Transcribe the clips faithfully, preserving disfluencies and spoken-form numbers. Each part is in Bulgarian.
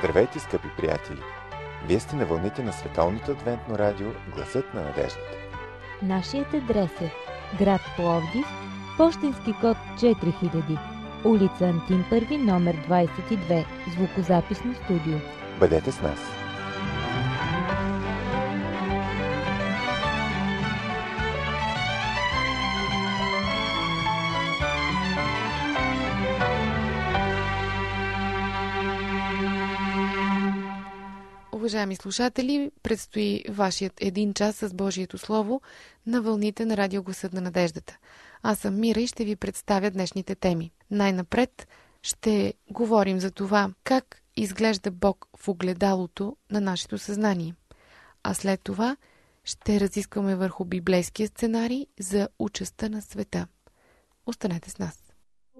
Здравейте, скъпи приятели! Вие сте на вълните на Световното адвентно радио Гласът на надеждата. Нашият адрес е град Пловдив, пощенски код четири хиляди, улица Антим първи, номер двадесет и две, звукозаписно студио. Бъдете с нас! Уважаеми слушатели, предстои вашият един час с Божието Слово на вълните на радио Гласът на надеждата. Аз съм Мира и ще ви представя днешните теми. Най-напред ще говорим за това как изглежда Бог в огледалото на нашето съзнание. А след това ще разискваме върху библейския сценарий за участта на света. Останете с нас.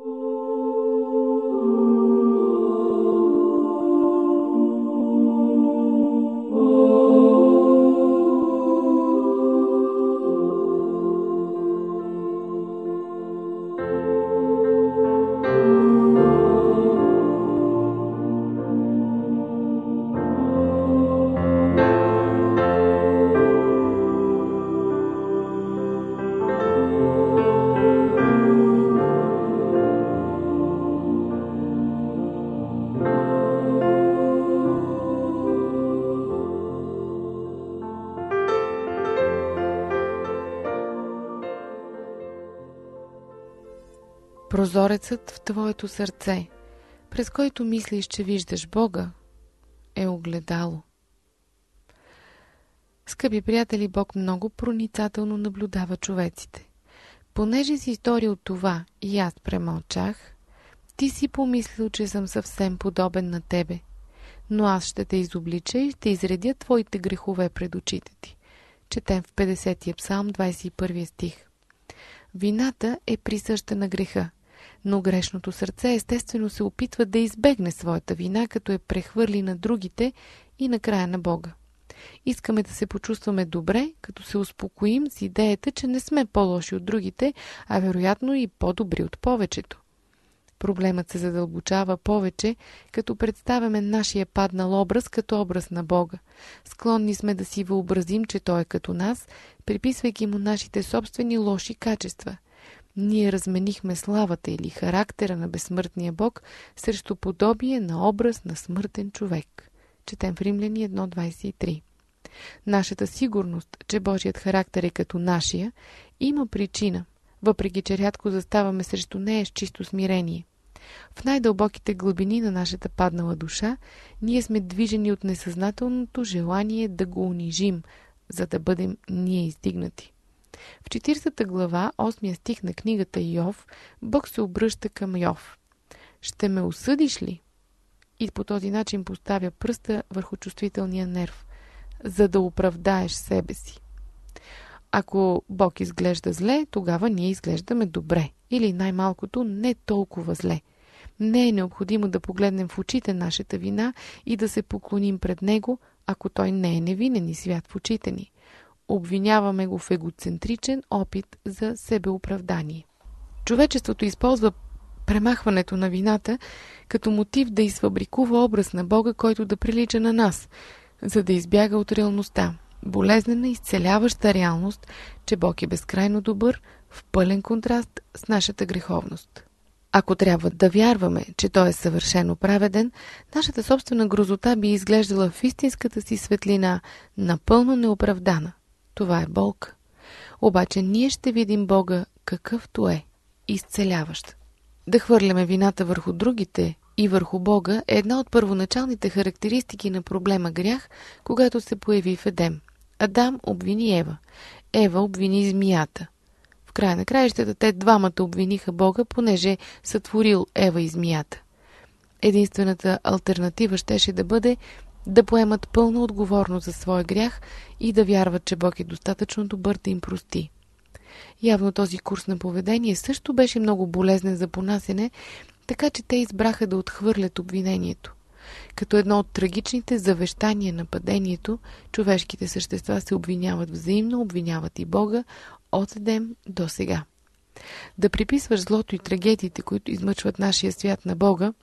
Прозорецът в твоето сърце, през който мислиш, че виждаш Бога, е огледало. Скъпи приятели, Бог много проницателно наблюдава човеците. Понеже си сторил това и аз премълчах, ти си помислил, че съм съвсем подобен на тебе, но аз ще те изоблича и ще изредя твоите грехове пред очите ти. Четем в петдесетия псалм, двадесет и първи стих. Вината е присъща на греха, но грешното сърце естествено се опитва да избегне своята вина, като я прехвърли на другите и накрая на Бога. Искаме да се почувстваме добре, като се успокоим с идеята, че не сме по-лоши от другите, а вероятно и по-добри от повечето. Проблемът се задълбочава повече, като представяме нашия паднал образ като образ на Бога. Склонни сме да си въобразим, че Той е като нас, приписвайки му нашите собствени лоши качества. Ние разменихме славата или характера на безсмъртния Бог срещу подобие на образ на смъртен човек. Четем в Римляни едно двадесет и три. Нашата сигурност, че Божият характер е като нашия, има причина, въпреки че рядко заставаме срещу нея с чисто смирение. В най-дълбоките глъбини на нашата паднала душа, ние сме движени от несъзнателното желание да го унижим, за да бъдем ние издигнати. В четиридесета глава, осмия стих на книгата Йов, Бог се обръща към Йов. Ще ме осъдиш ли? И по този начин поставя пръста върху чувствителния нерв, за да оправдаеш себе си. Ако Бог изглежда зле, тогава ние изглеждаме добре, или най-малкото не толкова зле. Не е необходимо да погледнем в очите нашата вина и да се поклоним пред Него, ако Той не е невинен и свят в очите ни. Обвиняваме го в егоцентричен опит за себеоправдание. Човечеството използва премахването на вината като мотив да изфабрикува образ на Бога, който да прилича на нас, за да избяга от реалността. Болезнена, изцеляваща реалност, че Бог е безкрайно добър, в пълен контраст с нашата греховност. Ако трябва да вярваме, че Той е съвършено праведен, нашата собствена грозота би изглеждала в истинската си светлина, напълно неоправдана. Това е болка. Обаче ние ще видим Бога какъвто е, изцеляващ. Да хвърляме вината върху другите и върху Бога е една от първоначалните характеристики на проблема грях, когато се появи в Едем. Адам обвини Ева. Ева обвини змията. В края на краищата те двамата обвиниха Бога, понеже сътворил Ева и змията. Единствената алтернатива щеше да бъде да поемат пълна отговорност за своя грях и да вярват, че Бог е достатъчно добър да им прости. Явно този курс на поведение също беше много болезнен за понасене, така че те избраха да отхвърлят обвинението. Като едно от трагичните завещания на падението, човешките същества се обвиняват взаимно, обвиняват и Бога от Едем до сега. Да приписваш злото и трагедиите, които измъчват нашия свят на Бога,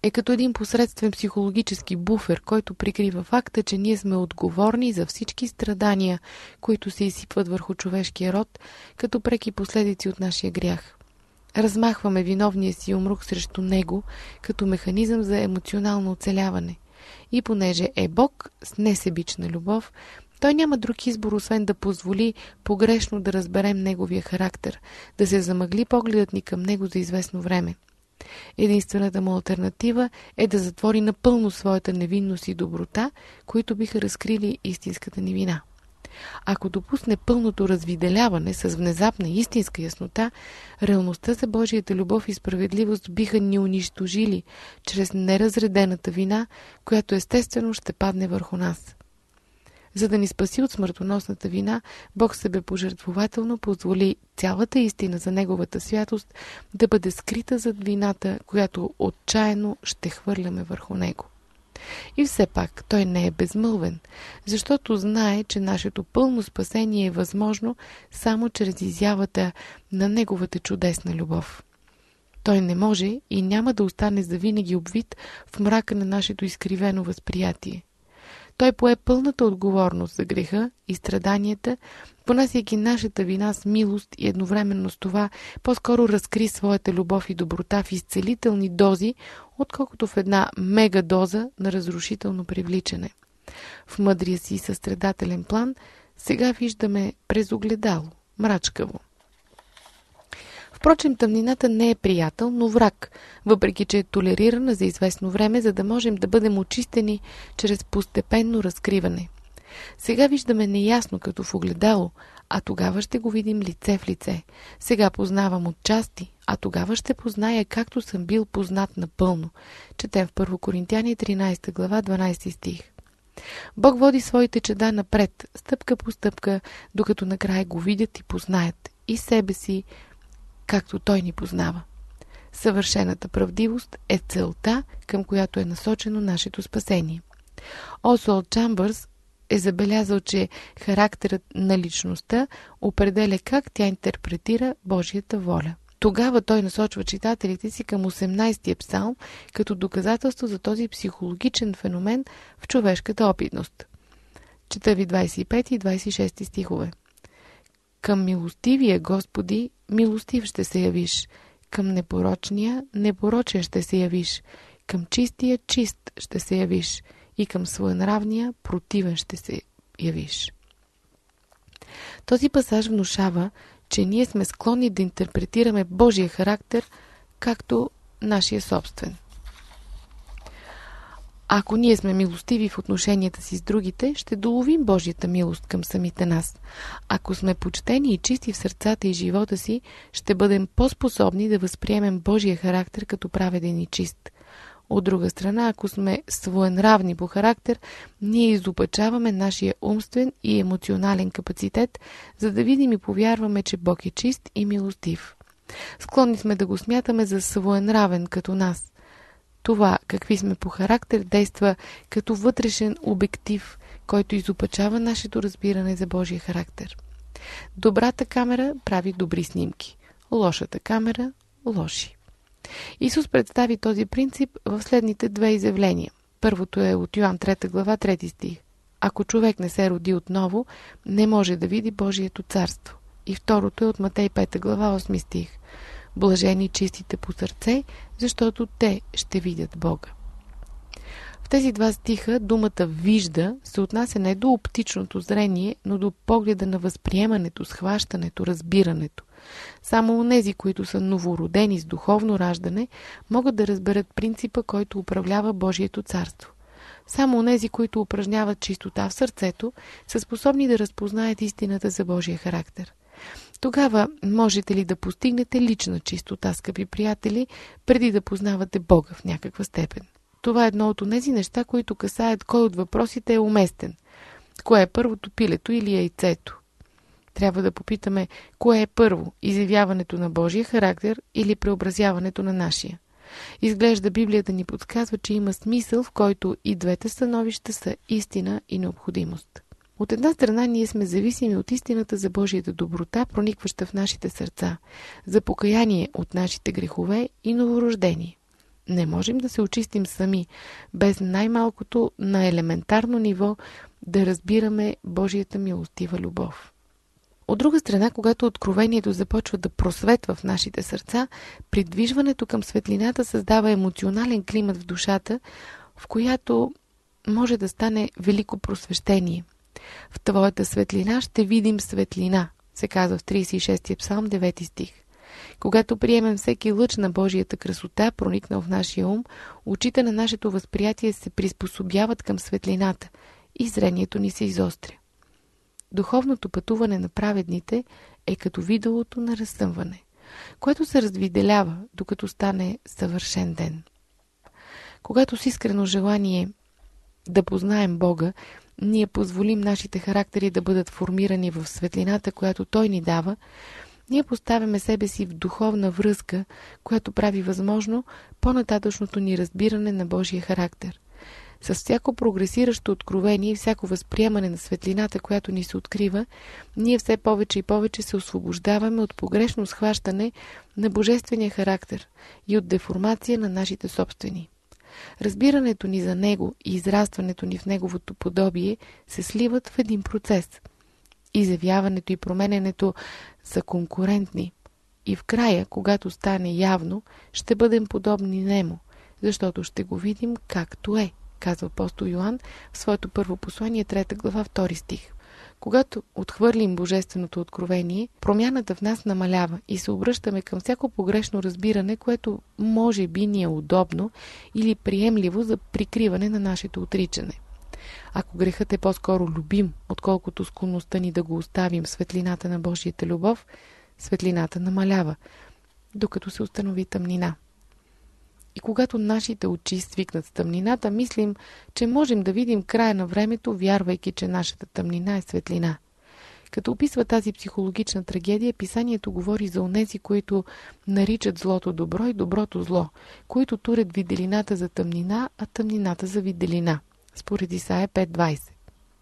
е като един посредствен психологически буфер, който прикрива факта, че ние сме отговорни за всички страдания, които се изсипват върху човешкия род, като преки последици от нашия грях. Размахваме виновния си умрук срещу него, като механизъм за емоционално оцеляване. И понеже е Бог с несебична любов, Той няма друг избор, освен да позволи погрешно да разберем Неговия характер, да се замъгли погледът ни към Него за известно време. Единствената му алтернатива е да затвори напълно своята невинност и доброта, които биха разкрили истинската ни вина. Ако допусне пълното развиделяване с внезапна истинска яснота, реалността за Божията любов и справедливост биха ни унищожили чрез неразредената вина, която естествено ще падне върху нас. За да ни спаси от смъртоносната вина, Бог себепожертвователно позволи цялата истина за Неговата святост да бъде скрита зад вината, която отчаяно ще хвърляме върху Него. И все пак Той не е безмълвен, защото знае, че нашето пълно спасение е възможно само чрез изявата на Неговата чудесна любов. Той не може и няма да остане завинаги обвит в мрака на нашето изкривено възприятие. Той пое пълната отговорност за греха и страданията, понасяйки нашата вина с милост и едновременно с това по-скоро разкри своята любов и доброта в изцелителни дози, отколкото в една мегадоза на разрушително привличане. В мъдрия си състрадателен план сега виждаме през огледало, мрачкаво. Впрочем, тъмнината не е приятел, но враг, въпреки че е толерирана за известно време, за да можем да бъдем очистени чрез постепенно разкриване. Сега виждаме неясно като в огледало, а тогава ще го видим лице в лице. Сега познавам отчасти, а тогава ще позная както съм бил познат напълно. Четем в Първо Коринтяни тринадесета глава, дванадесети стих. Бог води своите чеда напред, стъпка по стъпка, докато накрая го видят и познаят и себе си, както Той ни познава. Съвършената правдивост е целта, към която е насочено нашето спасение. Осуалд Чамбърс е забелязал, че характерът на личността определя как тя интерпретира Божията воля. Тогава той насочва читателите си към осемнадесетия псалм като доказателство за този психологичен феномен в човешката опитност. Чета ви двадесет и пети и двадесет и шести стихове. Към милостивия, Господи, милостив ще се явиш. Към непорочния, непорочен ще се явиш. Към чистия, чист ще се явиш. И към своенравния, противен ще се явиш. Този пасаж внушава, че ние сме склонни да интерпретираме Божия характер както нашия собствен. Ако ние сме милостиви в отношенията си с другите, ще доловим Божията милост към самите нас. Ако сме почтени и чисти в сърцата и живота си, ще бъдем по-способни да възприемем Божия характер като праведен и чист. От друга страна, ако сме своенравни по характер, ние изопачаваме нашия умствен и емоционален капацитет, за да видим и повярваме, че Бог е чист и милостив. Склонни сме да го смятаме за своенравен като нас. Това, какви сме по характер, действа като вътрешен обектив, който изопачава нашето разбиране за Божия характер. Добрата камера прави добри снимки, лошата камера – лоши. Исус представи този принцип в следните две изявления. Първото е от Йоан трета глава, трети стих. Ако човек не се роди отново, не може да види Божието царство. И второто е от Матей пета глава, осми стих. Блажени чистите по сърце, защото те ще видят Бога. В тези два стиха думата вижда се отнася не до оптичното зрение, но до погледа на възприемането, схващането, разбирането. Само онези, които са новородени с духовно раждане, могат да разберат принципа, който управлява Божието царство. Само онези, които упражняват чистота в сърцето, са способни да разпознаят истината за Божия характер. Тогава можете ли да постигнете лична чистота, скъпи приятели, преди да познавате Бога в някаква степен? Това е едно от онези неща, които касаят кой от въпросите е уместен. Кое е първото, пилето или яйцето? Трябва да попитаме, кое е първо, изявяването на Божия характер или преобразяването на нашия. Изглежда Библията ни подсказва, че има смисъл, в който и двете становища са истина и необходимост. От една страна ние сме зависими от истината за Божията доброта, проникваща в нашите сърца, за покаяние от нашите грехове и новорождение. Не можем да се очистим сами, без най-малкото на елементарно ниво да разбираме Божията милостива любов. От друга страна, когато откровението започва да просветва в нашите сърца, придвижването към светлината създава емоционален климат в душата, в която може да стане велико просвещение. В твоята светлина ще видим светлина, се казва в тридесет и шести псалм, девети стих. Когато приемем всеки лъч на Божията красота, проникнал в нашия ум, очите на нашето възприятие се приспособяват към светлината и зрението ни се изостря. Духовното пътуване на праведните е като виделото на разсъмване, което се развиделява, докато стане съвършен ден. Когато с искрено желание да познаем Бога, ние позволим нашите характери да бъдат формирани в светлината, която Той ни дава, ние поставяме себе си в духовна връзка, която прави възможно по-нататъчното ни разбиране на Божия характер. С всяко прогресиращо откровение и всяко възприемане на светлината, която ни се открива, ние все повече и повече се освобождаваме от погрешно схващане на божествения характер и от деформация на нашите собствени. Разбирането ни за Него и израстването ни в Неговото подобие се сливат в един процес. Изявяването и промененето са конкурентни. И в края, когато стане явно, ще бъдем подобни Нему, защото ще го видим както е, казва апостол Йоан в своето първо послание, трета глава, втори стих. Когато отхвърлим божественото откровение, промяната в нас намалява и се обръщаме към всяко погрешно разбиране, което може би ни е удобно или приемливо за прикриване на нашето отричане. Ако грехът е по-скоро любим, отколкото склонността ни да го оставим в светлината на Божията любов, светлината намалява, докато се установи тъмнина. И когато нашите очи свикнат с тъмнината, мислим, че можем да видим края на времето, вярвайки, че нашата тъмнина е светлина. Като описва тази психологична трагедия, писанието говори за онези, които наричат злото добро и доброто зло, които турят виделината за тъмнина, а тъмнината за виделина, според Исаия пет двайсет.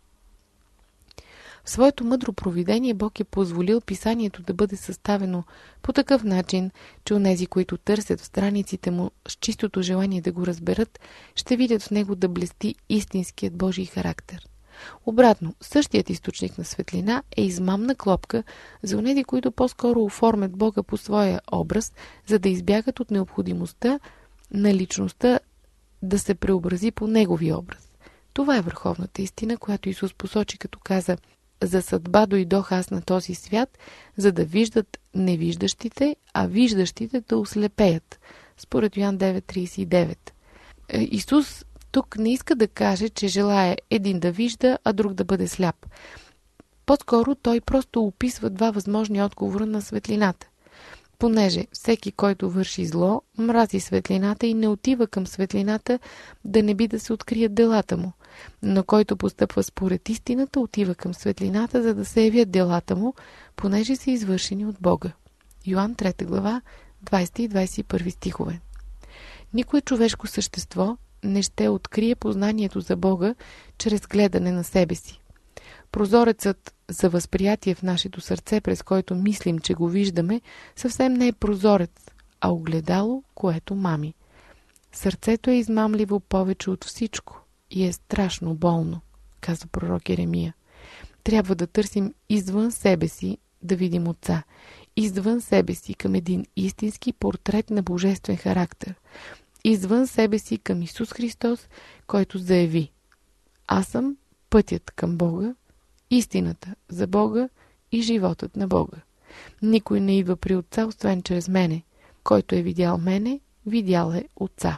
В своето мъдро провидение Бог е позволил писанието да бъде съставено по такъв начин, че онези, които търсят в страниците му с чистото желание да го разберат, ще видят в него да блести истинският Божий характер. Обратно, същият източник на светлина е измамна клопка за онези, които по-скоро оформят Бога по своя образ, за да избягат от необходимостта на личността да се преобрази по неговия образ. Това е върховната истина, която Исус посочи, като каза: „За съдба дойдох аз на този свят, за да виждат невиждащите, а виждащите да ослепеят“, според Йоан девет тридесет и девет. Исус тук не иска да каже, че желае един да вижда, а друг да бъде сляп. По-скоро той просто описва два възможни отговора на светлината. Понеже всеки, който върши зло, мрази светлината и не отива към светлината, да не би да се открият делата му, но който постъпва според истината, отива към светлината, за да се явят делата му, понеже са извършени от Бога. Йоан трета глава, двайсети и двайсет и първи стихове. Никое човешко същество не ще открие познанието за Бога чрез гледане на себе си. Прозорецът за възприятие в нашето сърце, през който мислим, че го виждаме, съвсем не е прозорец, а огледало, което мами. Сърцето е измамливо повече от всичко и е страшно болно, казва пророк Еремия. Трябва да търсим извън себе си да видим Отца, извън себе си към един истински портрет на божествен характер, извън себе си към Исус Христос, който заяви: „Аз съм пътят към Бога, истината за Бога и животът на Бога. Никой не идва при Отца, освен чрез мене. Който е видял мене, видял е Отца“.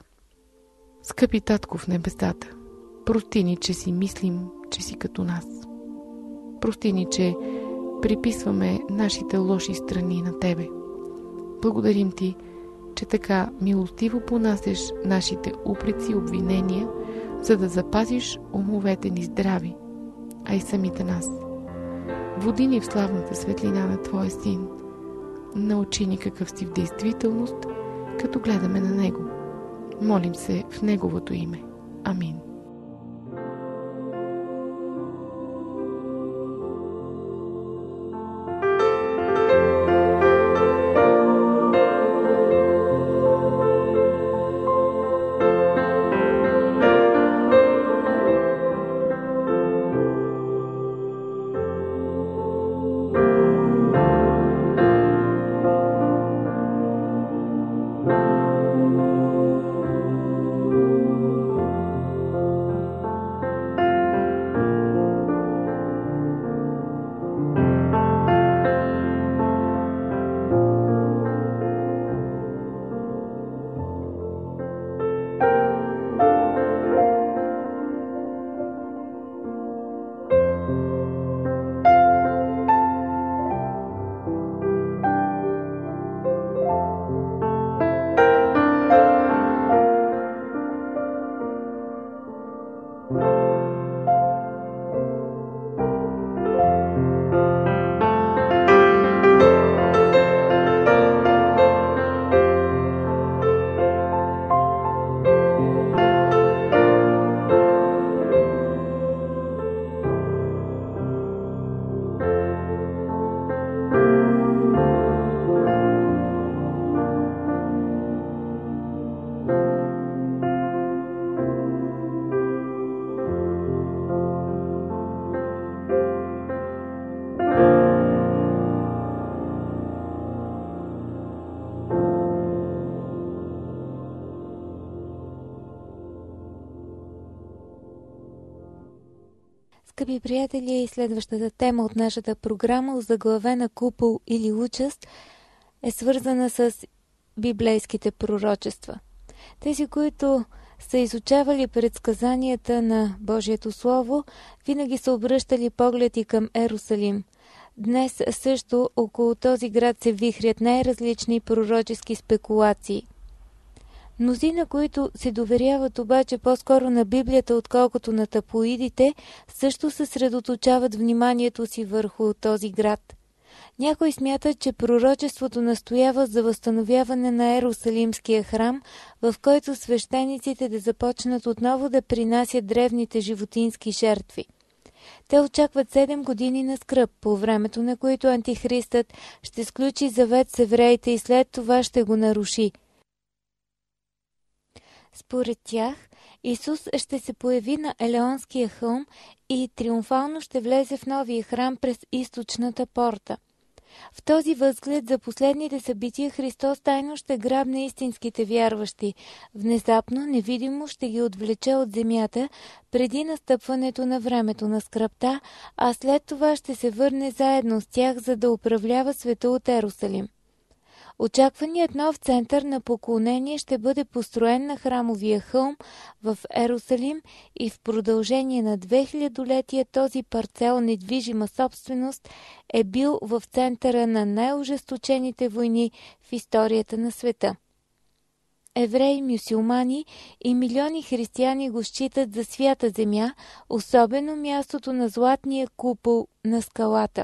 Скъпи Татко в небесата, прости ни, че си мислим, че си като нас. Прости ни, че приписваме нашите лоши страни на Тебе. Благодарим Ти, че така милостиво понасеш нашите упреци и обвинения, за да запазиш умовете ни здрави, а и самите нас. Води ни в славната светлина на Твоя Син. Научи ни какъв си в действителност, като гледаме на Него. Молим се в Неговото име. Амин. Скъпи приятели, следващата тема от нашата програма, озаглавена Купол или участ, е свързана с библейските пророчества. Тези, които са изучавали предсказанията на Божието Слово, винаги са обръщали погледи към Ерусалим. Днес също около този град се вихрят най-различни пророчески спекулации. Мнозина, които се доверяват обаче по-скоро на Библията, отколкото на таблоидите, също съсредоточават вниманието си върху този град. Някой смятат, че пророчеството настоява за възстановяване на Ерусалимския храм, в който свещениците да започнат отново да принасят древните животински жертви. Те очакват седем години на скръб, по времето на които антихристът ще сключи завет с евреите и след това ще го наруши. Според тях, Исус ще се появи на Елеонския хълм и триумфално ще влезе в новия храм през източната порта. В този възглед за последните събития Христос тайно ще грабне истинските вярващи. Внезапно, невидимо ще ги отвлече от земята преди настъпването на времето на скръбта, а след това ще се върне заедно с тях, за да управлява света от Ерусалим. Очакваният нов център на поклонение ще бъде построен на храмовия хълм в Ерусалим и в продължение на две хилядолетия този парцел недвижима собственост е бил в центъра на най-ожесточените войни в историята на света. Евреи, мюсюлмани и милиони християни го считат за свята земя, особено мястото на златния купол на скалата.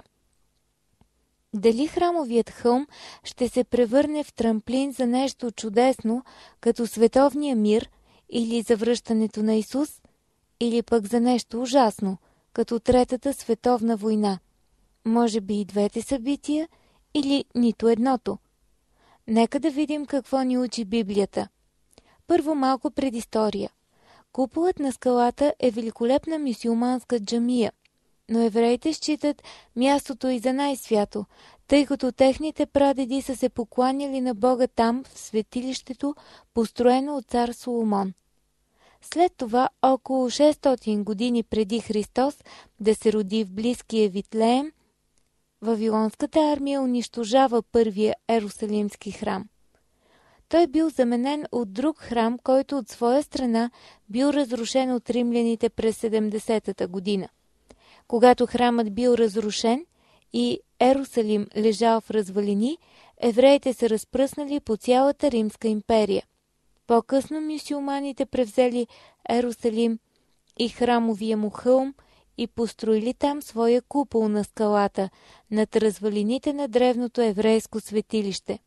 Дали храмовият хълм ще се превърне в трамплин за нещо чудесно, като световния мир, или за връщането на Исус, или пък за нещо ужасно, като Третата световна война? Може би и двете събития, или нито едното. Нека да видим какво ни учи Библията. Първо малко предистория. Куполът на скалата е великолепна мюсюлманска джамия, но евреите считат мястото и за най-свято, тъй като техните прадеди са се покланяли на Бога там, в светилището, построено от цар Соломон. След това, около шестстотин години преди Христос да се роди в близкия Витлеем, Вавилонската армия унищожава първия Ерусалимски храм. Той бил заменен от друг храм, който от своя страна бил разрушен от римляните през седемдесетата година. Когато храмът бил разрушен и Ерусалим лежал в развалини, евреите се разпръснали по цялата Римска империя. По-късно мюсюлманите превзели Ерусалим и храмовия му хълм и построили там своя купол на скалата, над развалините на древното еврейско светилище.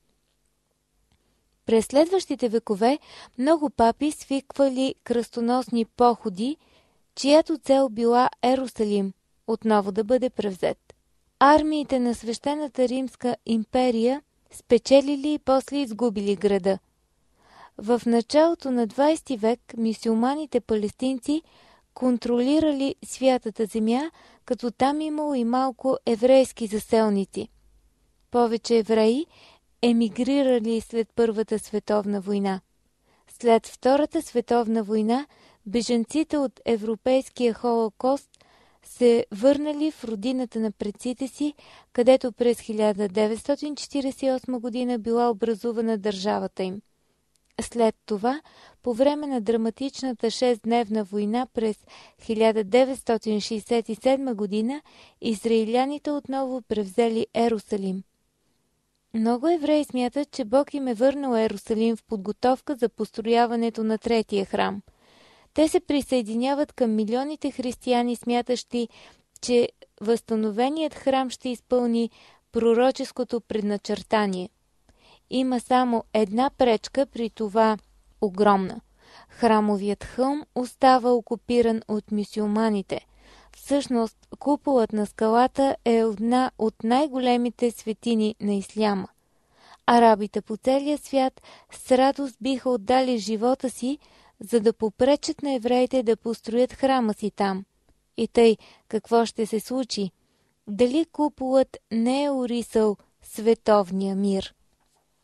През следващите векове много папи свиквали кръстоносни походи, чиято цел била Ерусалим отново да бъде превзет. Армиите на свещената Римска империя спечелили и после изгубили града. В началото на двадесети век мюсюлманите палестинци контролирали святата земя, като там имало и малко еврейски заселници. Повече евреи емигрирали след Първата световна война. След Втората световна война бежанците от европейския Холокост се върнали в родината на предците си, където през хиляда деветстотин четиридесет и осма година била образувана държавата им. След това, по време на драматичната шестдневна война през хиляда деветстотин шейсет и седма година, израиляните отново превзели Ерусалим. Много евреи смятат, че Бог им е върнал Ерусалим в подготовка за построяването на третия храм. Те се присъединяват към милионите християни, смятащи, че възстановеният храм ще изпълни пророческото предначертание. Има само една пречка, при това огромна. Храмовият хълм остава окупиран от мюсюлманите. Всъщност, куполът на скалата е една от най-големите светини на исляма. Арабите по целия свят с радост биха отдали живота си, за да попречат на евреите да построят храма си там. И тъй, какво ще се случи? Дали куполът не е орисал световния мир?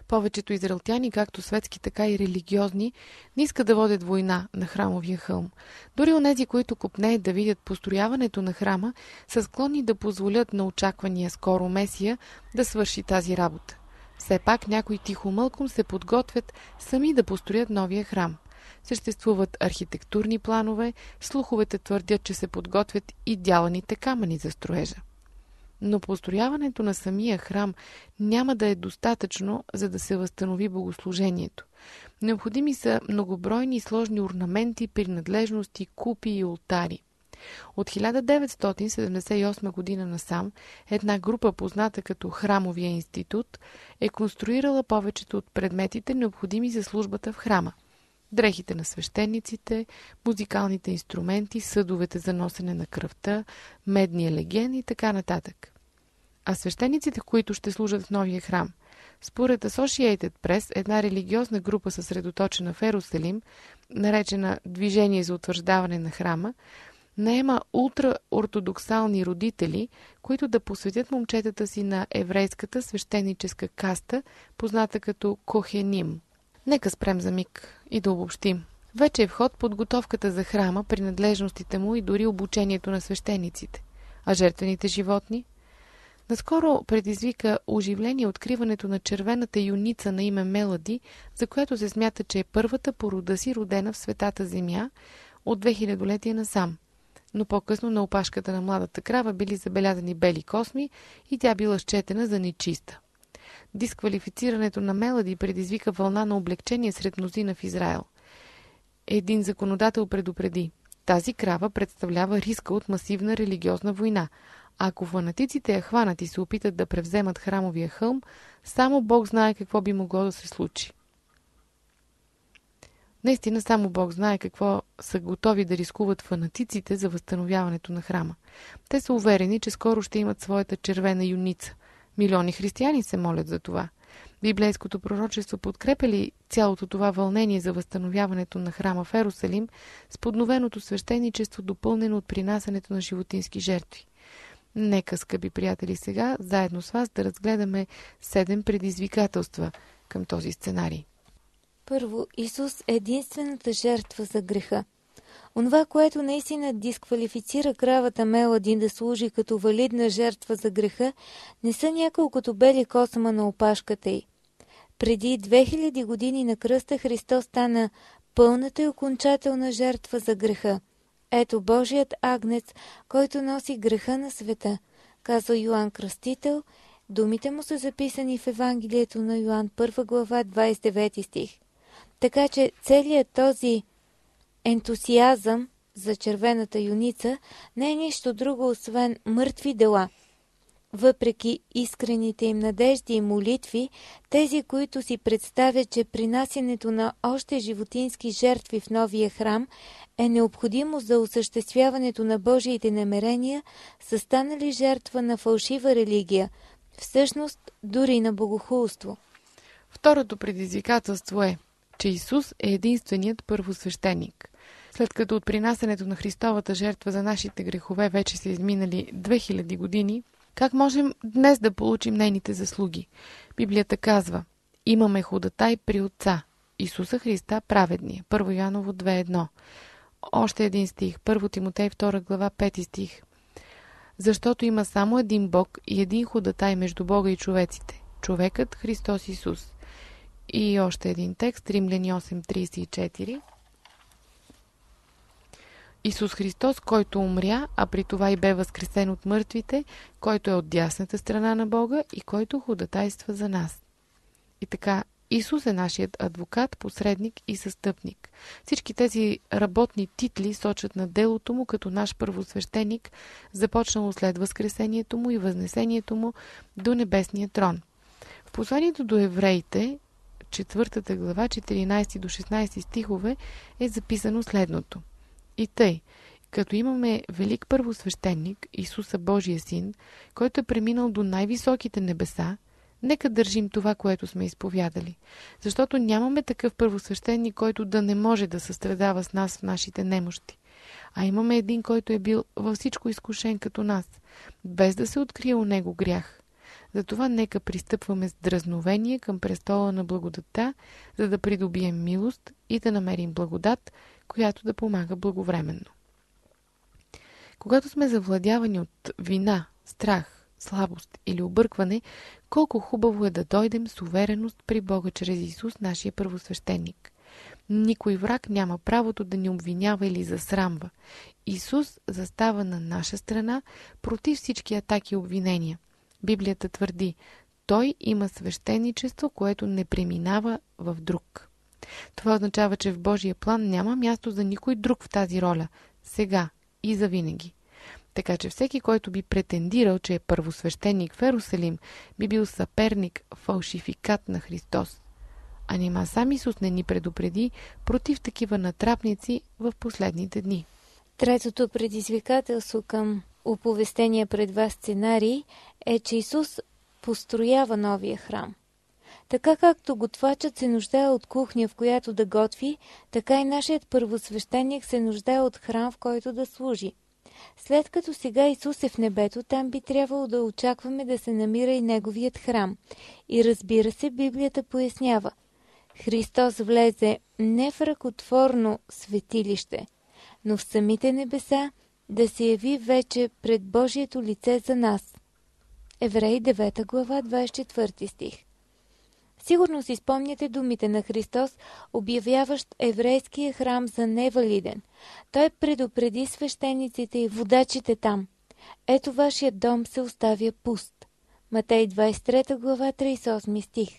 Повечето израелтяни, както светски, така и религиозни, не искат да водят война на храмовия хълм. Дори онези, които копнеят да видят построяването на храма, са склонни да позволят на очаквания скоро Месия да свърши тази работа. Все пак някои тихомълком се подготвят сами да построят новия храм. Съществуват архитектурни планове, слуховете твърдят, че се подготвят и дяланите камъни за строежа. Но построяването на самия храм няма да е достатъчно, за да се възстанови богослужението. Необходими са многобройни и сложни орнаменти, принадлежности, купи и олтари. От хиляда деветстотин седемдесет и осма година насам една група, позната като Храмовия институт, е конструирала повечето от предметите, необходими за службата в храма. Дрехите на свещениците, музикалните инструменти, съдовете за носене на кръвта, медния леген и така нататък. А свещениците, които ще служат в новия храм, според Associated Press, една религиозна група съсредоточена в Ерусалим, наречена Движение за утвърждаване на храма, наема ултраортодоксални родители, които да посветят момчетата си на еврейската свещеническа каста, позната като Кохеним. Нека спрем за миг и да обобщим. Вече е в ход подготовката за храма, принадлежностите му и дори обучението на свещениците. А жертвените животни? Наскоро предизвика оживление откриването на червената юница на име Мелади, за която се смята, че е първата по рода си родена в Светата земя от две хилядолетия насам. Но по-късно на опашката на младата крава били забелязани бели косми и тя била счетена за нечиста. Дисквалифицирането на Мелади предизвика вълна на облегчение сред мнозина в Израел. Един законодател предупреди: тази крава представлява риска от масивна религиозна война. Ако фанатиците я хванат и се опитат да превземат храмовия хълм, само Бог знае какво би могло да се случи. Наистина само Бог знае какво са готови да рискуват фанатиците за възстановяването на храма. Те са уверени, че скоро ще имат своята червена юница. Милиони християни се молят за това. Библейското пророчество подкрепя ли цялото това вълнение за възстановяването на храма в Ерусалим с подновеното свещеничество, допълнено от принасянето на животински жертви? Нека, скъпи приятели, сега заедно с вас да разгледаме седем предизвикателства към този сценарий. Първо, Исус е единствената жертва за греха. Онова, което наистина дисквалифицира кравата Мелади да служи като валидна жертва за греха, не са няколкото бели косъма на опашката й. Преди две хиляди години на кръста Христос стана пълната и окончателна жертва за греха. Ето Божият агнец, който носи греха на света, казва Йоан Кръстител. Думите му са записани в Евангелието на Йоан, първа глава, двадесет и девети стих. Така че целият този ентусиазъм за червената юница не е нищо друго, освен мъртви дела. Въпреки искрените им надежди и молитви, тези, които си представят, че принасянето на още животински жертви в новия храм е необходимо за осъществяването на Божиите намерения, са станали жертва на фалшива религия, всъщност дори на богохулство. Второто предизвикателство е, че Исус е единственият първосвещеник. След като от принасянето на Христовата жертва за нашите грехове вече са изминали две хиляди години, как можем днес да получим нейните заслуги? Библията казва: имаме ходатай при Отца, Исуса Христа праведния. Първо Йоаново две едно. Още един стих. Първо Тимотей втора глава пети стих. Защото има само един Бог и един ходатай между Бога и човеците. Човекът Христос Исус. И още един текст. Римляни осем тридесет и четири. Исус Христос, който умря, а при това и бе възкресен от мъртвите, който е от дясната страна на Бога и който ходатайства за нас. И така, Исус е нашият адвокат, посредник и състъпник. Всички тези работни титли сочат на делото му като наш първосвещеник, започнало след възкресението му и възнесението му до небесния трон. В посланието до евреите, четвъртата глава, четиринадесети до шестнадесети стихове, е записано следното. И тъй, като имаме велик първосвещеник, Исуса Божия син, който е преминал до най-високите небеса, нека държим това, което сме изповядали. Защото нямаме такъв първосвещеник, който да не може да състрадава с нас в нашите немощи. А имаме един, който е бил във всичко изкушен като нас, без да се открие у него грях. Затова нека пристъпваме с дразновение към престола на благодатта, за да придобием милост и да намерим благодат, която да помага благовременно. Когато сме завладявани от вина, страх, слабост или объркване, колко хубаво е да дойдем с увереност при Бога чрез Исус, нашия първосвещеник. Никой враг няма правото да ни обвинява или засрамва. Исус застава на наша страна против всички атаки и обвинения. Библията твърди, Той има свещеничество, което не преминава в друг. Това означава, че в Божия план няма място за никой друг в тази роля, сега и завинаги. Така че всеки, който би претендирал, че е първосвещеник в Ерусалим, би бил съперник, фалшификат на Христос. А нима сам Исус не ни предупреди против такива натрапници в последните дни. Третото предизвикателство към оповестения пред вас сценарий е, че Исус построява новия храм. Така както готвачът се нуждае от кухня, в която да готви, така и нашият първосвещеник се нуждае от храм, в който да служи. След като сега Исус е в небето, там би трябвало да очакваме да се намира и неговият храм. И разбира се, Библията пояснява. Христос влезе не в ръкотворно светилище, но в самите небеса да се яви вече пред Божието лице за нас. Евреи девета глава, двадесет и четвърти стих. Сигурно си спомняте думите на Христос, обявяващ еврейския храм за невалиден. Той предупреди свещениците и водачите там. Ето вашият дом се оставя пуст. Матей двадесет и трета глава, тридесет и осми стих.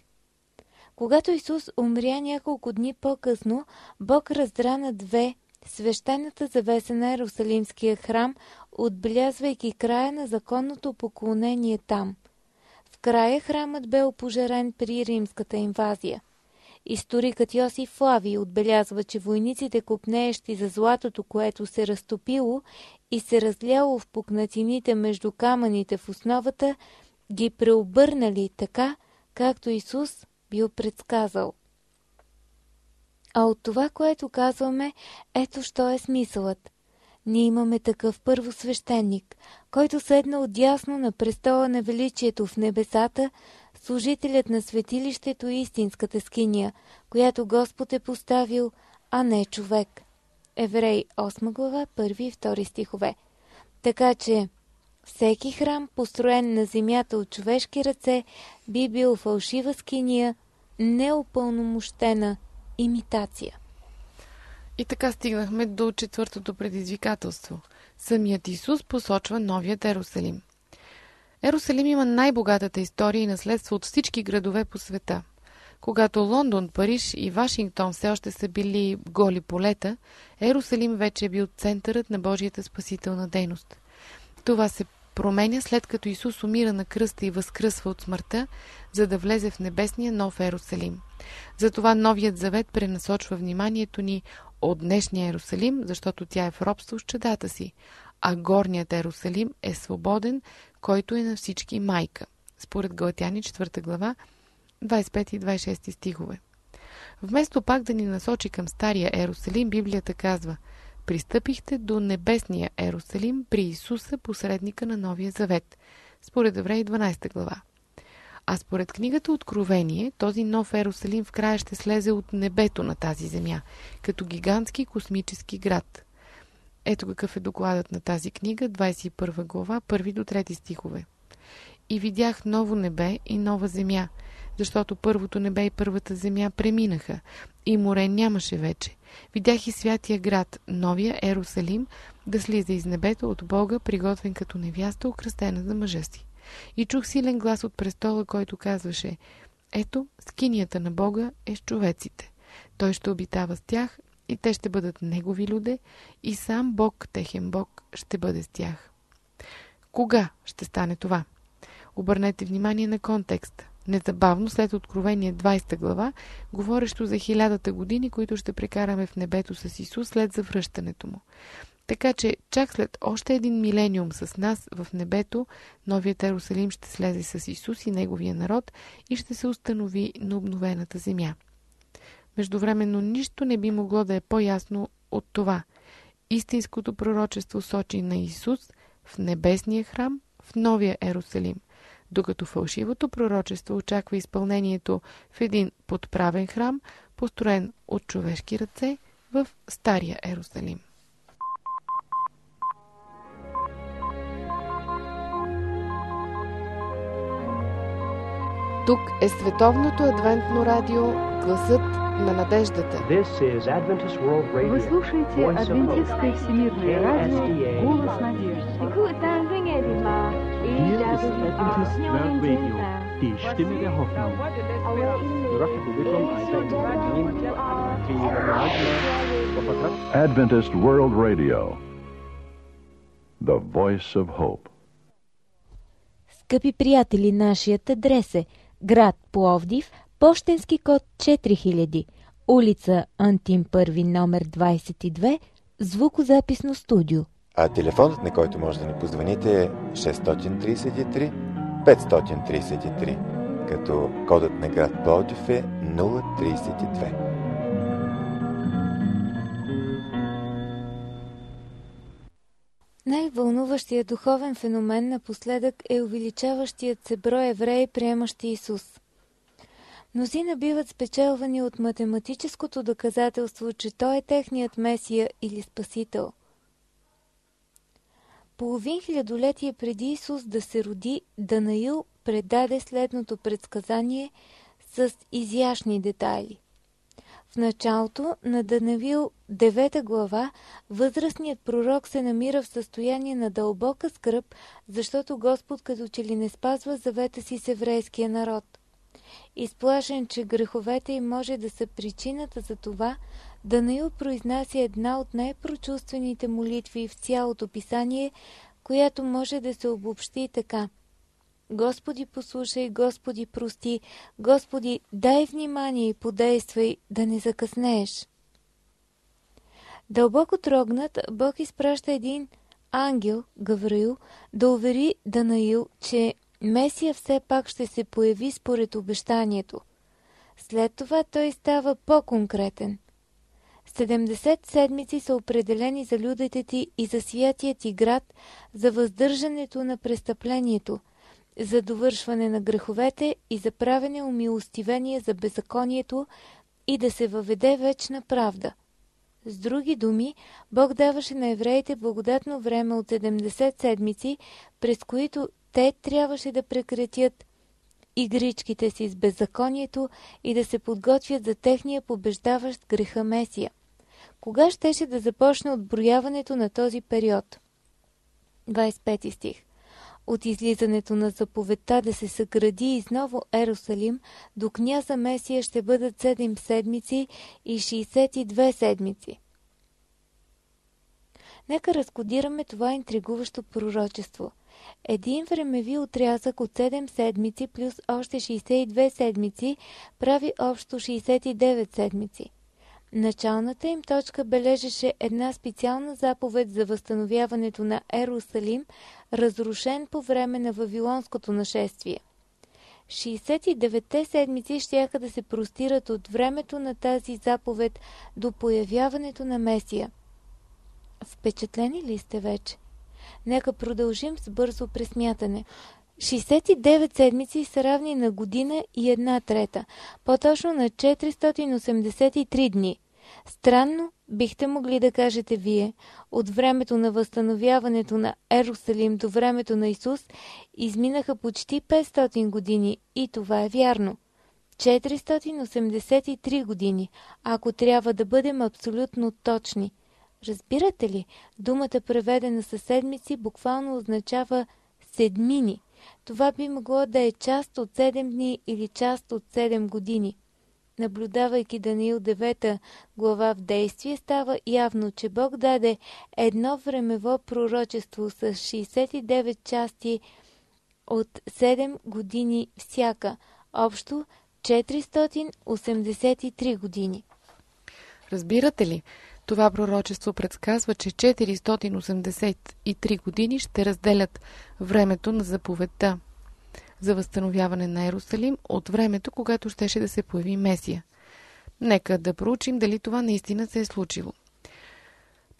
Когато Исус умря няколко дни по-късно, Бог раздра на две свещената завеса на Ерусалимския храм, отбелязвайки края на законното поклонение там. В края храмът бе опожарен при римската инвазия. Историкът Йосиф Флавий отбелязва, че войниците, копнеещи за златото, което се разтопило и се разляло в пукнатините между камъните в основата, ги преобърнали така, както Исус бил предсказал. А от това, което казваме, ето що е смисълът. Ние имаме такъв първосвещеник, който седна отдясно на престола на величието в небесата, служителят на светилището и истинската скиния, която Господ е поставил, а не човек. Евреи осма глава, първи и втори стихове. Така че всеки храм, построен на земята от човешки ръце, би бил фалшива скиния, неупълномощена имитация. И така стигнахме до четвъртото предизвикателство. Самият Исус посочва новият Ерусалим. Ерусалим има най-богатата история и наследство от всички градове по света. Когато Лондон, Париж и Вашингтон все още са били голи полета, Ерусалим вече е бил центърът на Божията спасителна дейност. Това се променя след като Исус умира на кръста и възкръсва от смъртта, за да влезе в небесния нов Ерусалим. Затова новият завет пренасочва вниманието ни от днешния Ерусалим, защото тя е в робство с чадата си, а горният Ерусалим е свободен, който е на всички майка. Според Галатяни четвърта глава, двадесет и пети и двадесет и шести стихове. Вместо пак да ни насочи към стария Ерусалим, Библията казва: пристъпихте до небесния Ерусалим при Исуса, посредника на Новия завет. Според Евреи дванадесета глава. А според книгата Откровение, този нов Ерусалим в края ще слезе от небето на тази земя, като гигантски космически град. Ето какъв е докладът на тази книга, двадесет и първа глава, първи до трети стихове. И видях ново небе и нова земя, защото първото небе и първата земя преминаха, и море нямаше вече. Видях и святия град, новия Ерусалим, да слиза из небето от Бога, приготвен като невяста, окръстена за мъжа си. И чух силен глас от престола, който казваше: ето, скинията на Бога е с човеците. Той ще обитава с тях и те ще бъдат негови люде и сам Бог, техен Бог, ще бъде с тях. Кога ще стане това? Обърнете внимание на контекста. Незабавно след Откровение двадесета глава, говорещо за хилядата години, които ще прекараме в небето с Исус след завръщането му. Така че, чак след още един милениум с нас в небето, новият Ерусалим ще слезе с Исус и неговия народ и ще се установи на обновената земя. Междувременно нищо не би могло да е по-ясно от това. Истинското пророчество сочи на Исус в небесния храм, в новия Ерусалим. докато фалшивото пророчество очаква изпълнението в един подправен храм, построен от човешки ръце в Стария Ерусалим. Тук е Световното адвентно радио, гласът на надеждата. Вы слушаете Адвентистское всемирное радио «Голос надежды». Die Stimme der Hoffnung. Adventist World Radio, the voice of hope. Скъпи приятели, нашият адрес е град Пловдив, пощенски код четири хиляди, улица Антим първи, номер двадесет и две, звукозаписно студио. А телефонът, на който може да ни позвоните, е шест три три пет три три, като кодът на град Пловдив е нула тридесет и две. Най-вълнуващият духовен феномен напоследък е увеличаващият се брой евреи, приемащи Исус. Мнозина биват спечелвани от математическото доказателство, че Той е техният Месия или Спасител. Половин хилядолетие преди Исус да се роди, Данаил предаде следното предсказание с изящни детайли. В началото на Данаил, девета глава, възрастният пророк се намира в състояние на дълбока скръб, защото Господ като че ли не спазва завета си с еврейския народ. Изплашен, че греховете им може да са причината за това, Данаил произнася една от най-прочувствените молитви в цялото писание, която може да се обобщи така: Господи, послушай, Господи, прости, Господи, дай внимание и подействай, да не закъснееш. Дълбоко трогнат, Бог изпраща един ангел, Гавраил, да увери Данаил, че Месия все пак ще се появи според обещанието. След това той става по-конкретен. седемдесет седмици са определени за людите ти и за святия ти град, за въздържането на престъплението, за довършване на греховете и за правене умилостивение за беззаконието и да се въведе вечна правда. С други думи, Бог даваше на евреите благодатно време от седемдесет седмици, през които те трябваше да прекратят игричките си с беззаконието и да се подготвят за техния побеждаващ греха Месия. Кога щеше да започне отброяването на този период? двадесет и пети стих. От излизането на заповедта да се съгради изново Ерусалим до княза Месия ще бъдат седем седмици и шейсет и две седмици. Нека разкодираме това интригуващо пророчество. Един времеви отрязък от седем седмици плюс още шейсет и две седмици прави общо шейсет и девет седмици. Началната им точка бележеше една специална заповед за възстановяването на Ерусалим, разрушен по време на Вавилонското нашествие. шейсет и деветте седмици щяха да се простират от времето на тази заповед до появяването на Месия. Впечатлени ли сте вече? Нека продължим с бързо пресмятане. шейсет и девет седмици са равни на година и една трета, по-точно на четиристотин осемдесет и три дни. Странно, бихте могли да кажете вие, от времето на възстановяването на Ерусалим до времето на Исус изминаха почти петстотин години и това е вярно. четиристотин осемдесет и три години, ако трябва да бъдем абсолютно точни. Разбирате ли, думата преведена със седмици буквално означава седмини. Това би могло да е част от седем дни или част от седем години. Наблюдавайки Даниил девета глава в действие, става явно, че Бог даде едно времево пророчество с шейсет и девет части от седем години всяка, общо четиристотин осемдесет и три години. Разбирате ли? Това пророчество предсказва, че четиристотин осемдесет и три години ще разделят времето на заповедта за възстановяване на Ерусалим от времето, когато щеше да се появи Месия. Нека да проучим дали това наистина се е случило.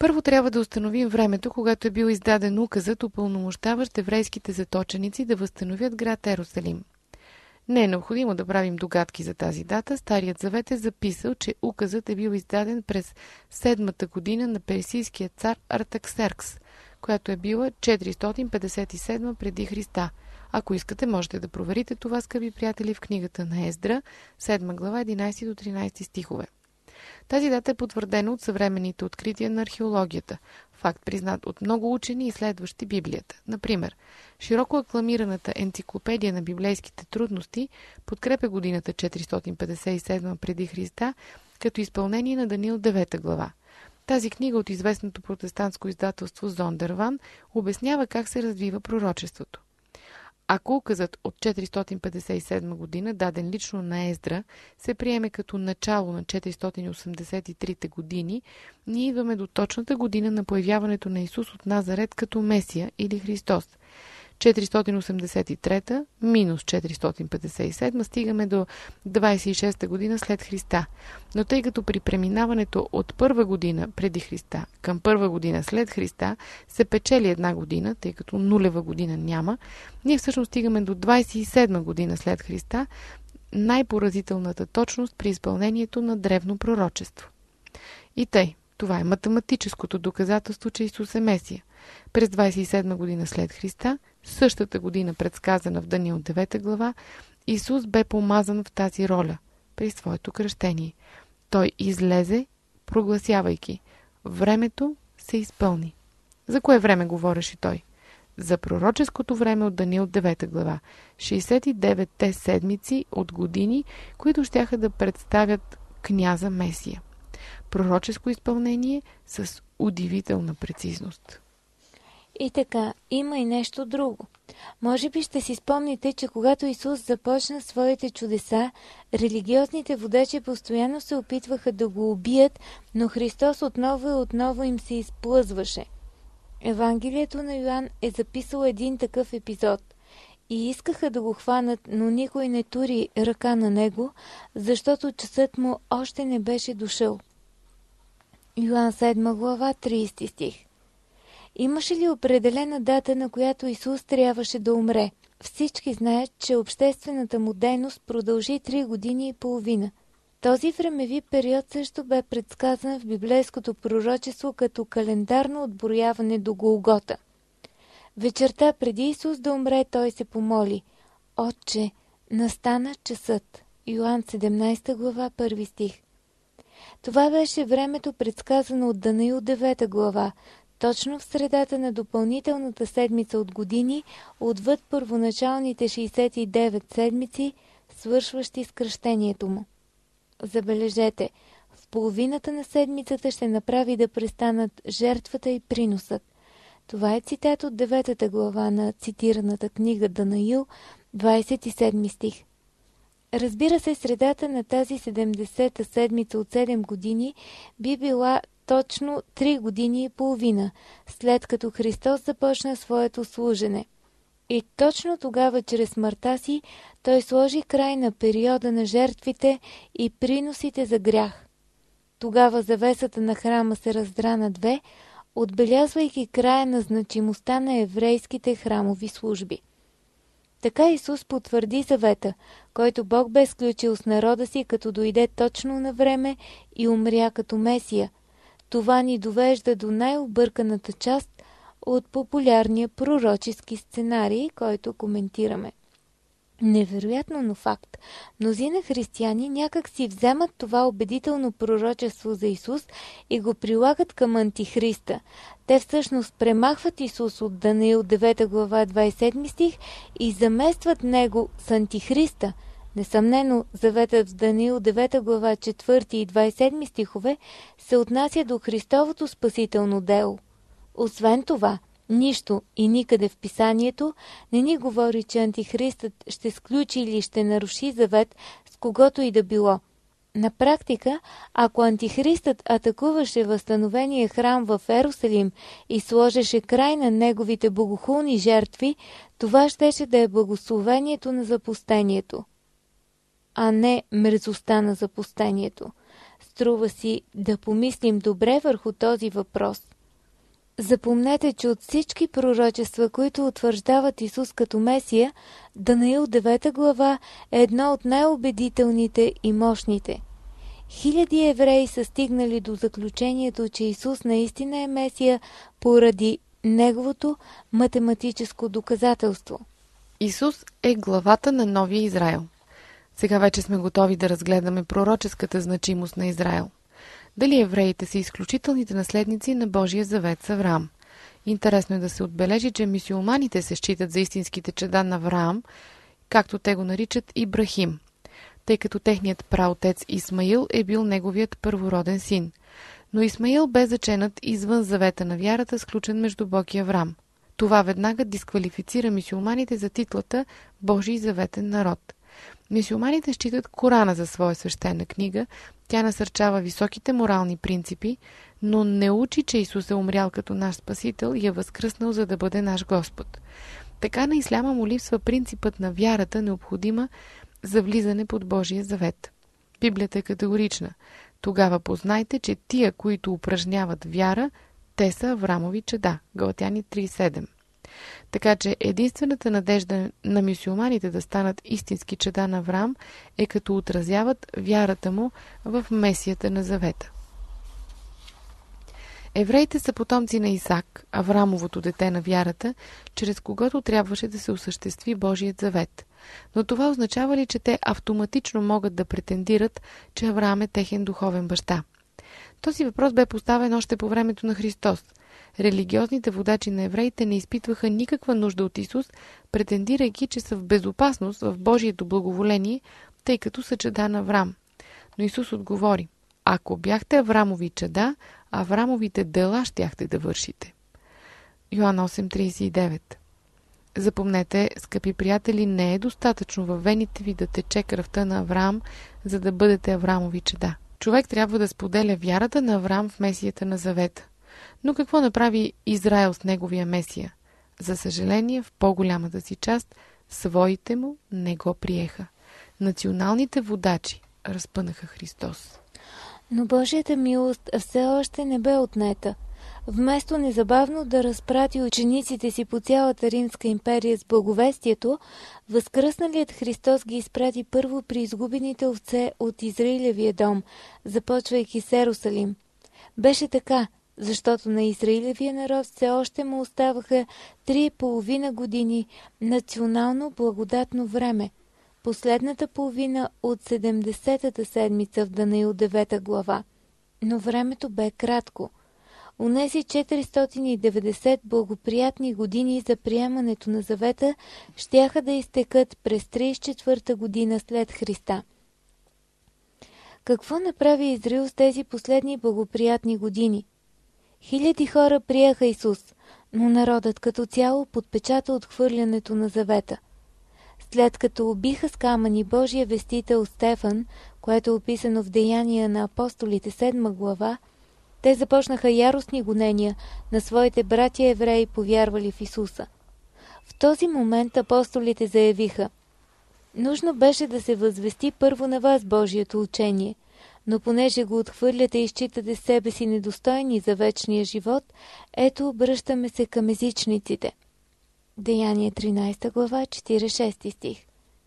Първо трябва да установим времето, когато е бил издаден указът, упълномощаващ еврейските заточеници да възстановят град Ерусалим. Не е необходимо да правим догадки за тази дата. Старият завет е записал, че указът е бил издаден през седмата година на персийския цар Артаксеркс, която е била четиристотин петдесет и седма преди Христа. Ако искате, можете да проверите това, скъпи приятели, в книгата на Ездра, седма глава, единайсети до тринайсети стихове. Тази дата е потвърдена от съвременните открития на археологията, факт признат от много учени, изследващи Библията. Например, широко акламираната енциклопедия на библейските трудности подкрепя годината четиристотин петдесет и седма преди Христа като изпълнение на Даниил девета глава. Тази книга от известното протестантско издателство Зондерван обяснява как се развива пророчеството. Ако указът от четиристотин петдесет и седма година, даден лично на Ездра, се приеме като начало на четиристотин осемдесет и трите години, ние идваме до точната година на появяването на Исус от Назарет като Месия или Христос. четиристотин осемдесет и трета минус четиристотин петдесет и седма стигаме до двайсет и шеста година след Христа. Но тъй като при преминаването от първа година преди Христа към първа година след Христа се печели една година, тъй като нулева година няма, ние всъщност стигаме до двайсет и седма година след Христа, най-поразителната точност при изпълнението на древно пророчество. И тъй, това е математическото доказателство, че Исус е Месия. През двайсет и седма година след Христа, същата година предсказана в Даниил девета глава, Исус бе помазан в тази роля при своето кръщение. Той излезе, прогласявайки: времето се изпълни. За кое време говореше той? За пророческото време от Даниил девета глава. шейсет и деветте седмици от години, които щяха да представят княза Месия. Пророческо изпълнение с удивителна прецизност. И така, има и нещо друго. Може би ще си спомните, че когато Исус започна своите чудеса, религиозните водачи постоянно се опитваха да го убият, но Христос отново и отново им се изплъзваше. Евангелието на Йоан е записал един такъв епизод. И искаха да го хванат, но никой не тури ръка на него, защото часът му още не беше дошъл. Йоан седма глава, трийсети стих. Имаше ли определена дата, на която Исус трябваше да умре? Всички знаят, че обществената му дейност продължи три години и половина. Този времеви период също бе предсказан в библейското пророчество като календарно отброяване до Голгота. Вечерта преди Исус да умре, той се помоли: Отче, настана часът. Йоан седемнайсета глава, първи стих. Това беше времето, предсказано от Даниил девета глава, точно в средата на допълнителната седмица от години, отвъд първоначалните шейсет и девет седмици, свършващи с кръщението му. Забележете, в половината на седмицата ще направи да престанат жертвата и приносът. Това е цитат от деветата глава на цитираната книга Данаил, двайсет и седми стих. Разбира се, средата на тази седемдесета седмица от седем години би била точно три години и половина, след като Христос започна своето служене. И точно тогава, чрез смъртта си, той сложи край на периода на жертвите и приносите за грях. Тогава завесата на храма се раздра на две, отбелязвайки края на значимостта на еврейските храмови служби. Така Исус потвърди завета, който Бог бе сключил с народа си, като дойде точно на време и умря като Месия. Това ни довежда до най-обърканата част от популярния пророчески сценарий, който коментираме. Невероятно, но факт. Мнозина християни някак си вземат това убедително пророчество за Исус и го прилагат към Антихриста. Те всъщност премахват Исус от Даниил девета глава, двайсет и седми стих и заместват него с Антихриста. Несъмнено, заветът в Даниил девета глава, четвърти и двайсет и седми стихове се отнася до Христовото спасително дело. Освен това, нищо и никъде в писанието не ни говори, че Антихристът ще сключи или ще наруши завет с когото и да било. На практика, ако Антихристът атакуваше възстановения храм в Ерусалим и сложеше край на неговите богохулни жертви, това щеше да е благословението на запустението, а не мерзостта на запустението. Струва си да помислим добре върху този въпрос. Запомнете, че от всички пророчества, които утвърждават Исус като Месия, Данаил девета глава е едно от най-убедителните и мощните. Хиляди евреи са стигнали до заключението, че Исус наистина е Месия поради неговото математическо доказателство. Исус е главата на новия Израел. Сега вече сме готови да разгледаме пророческата значимост на Израел. Дали евреите са изключителните наследници на Божия завет с Авраам? Интересно е да се отбележи, че мюсюлманите се считат за истинските чеда на Авраам, както те го наричат Ибрахим, тъй като техният праотец Исмаил е бил неговият първороден син. Но Исмаил бе заченат извън завета на вярата, сключен между Бог и Авраам. Това веднага дисквалифицира мюсюлманите за титлата Божий заветен народ. Мюсюлманите считат Корана за своя свещена книга, тя насърчава високите морални принципи, но не учи, че Исус е умрял като наш Спасител и е възкръснал, за да бъде наш Господ. Така на исляма му липсва принципът на вярата, необходима за влизане под Божия завет. Библията е категорична. Тогава познайте, че тия, които упражняват вяра, те са Аврамови чеда. Галатяни три седем. Така че единствената надежда на мюсюлманите да станат истински чеда на Авраам е като отразяват вярата му в Месията на завета. Евреите са потомци на Исак, Аврамовото дете на вярата, чрез когото трябваше да се осъществи Божият завет. Но това означава ли, че те автоматично могат да претендират, че Авраам е техен духовен баща? Този въпрос бе поставен още по времето на Христос. Религиозните водачи на евреите не изпитваха никаква нужда от Исус, претендирайки, че са в безопасност в Божието благоволение, тъй като са чеда на Авраам. Но Исус отговори: ако бяхте Аврамови чеда, Аврамовите дела щяхте да вършите. Йоан осем тридесет и девет. Запомнете, скъпи приятели, не е достатъчно във вените ви да тече кръвта на Авраам, за да бъдете Аврамови чеда. Човек трябва да споделя вярата на Авраам в Месията на завета. Но какво направи Израел с неговия Месия? За съжаление, в по-голямата си част, своите му не го приеха. Националните водачи разпънаха Христос. Но Божията милост все още не бе отнета. Вместо незабавно да разпрати учениците си по цялата Римска империя с благовестието, възкръсналият Христос ги изпрати първо при изгубените овце от Израилевия дом, започвайки с Ерусалим. Беше така, защото на Израилевия народ все още му оставаха три и половина години национално благодатно време, последната половина от седемдесетата седмица в Данаил девета глава. Но времето бе кратко. Унези четиристотин и деветдесет благоприятни години за приемането на завета щяха да изтекат през тридесет и четвърта година след Христа. Какво направи Израил с тези последни благоприятни години? Хиляди хора приеха Исус, но народът като цяло подпечата отхвърлянето на завета. След като убиха с камъни Божия вестител Стефан, което е описано в Деяния на апостолите седма глава, те започнаха яростни гонения на своите братя евреи, повярвали в Исуса. В този момент апостолите заявиха: нужно беше да се възвести първо на вас Божието учение, но понеже го отхвърляте и считате себе си недостойни за вечния живот, ето обръщаме се към езичниците. Деяние тринадесета глава, четиридесет и шести стих.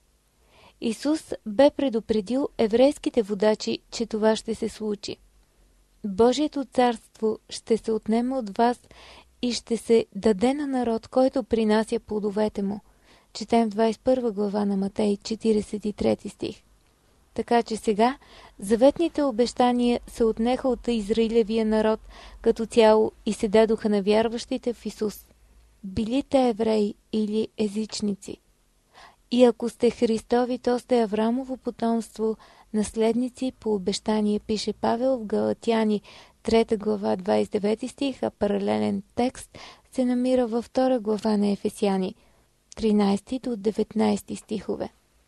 Исус бе предупредил еврейските водачи, че това ще се случи. Божието царство ще се отнеме от вас и ще се даде на народ, който принася плодовете му. Четем в двадесет и първа глава на Матей, четиридесет и трети стих. Така че сега заветните обещания се отнеха от Израилевия народ като цяло и се дадоха на вярващите в Исус. Били те евреи или езичници. И ако сте Христови, то сте Аврамово потомство, наследници по обещание, пише Павел в Галатяни, трета глава, двадесет и девети стих, а паралелен текст се намира във втора глава на Ефесяни, тринадесети до деветнадесети стихове.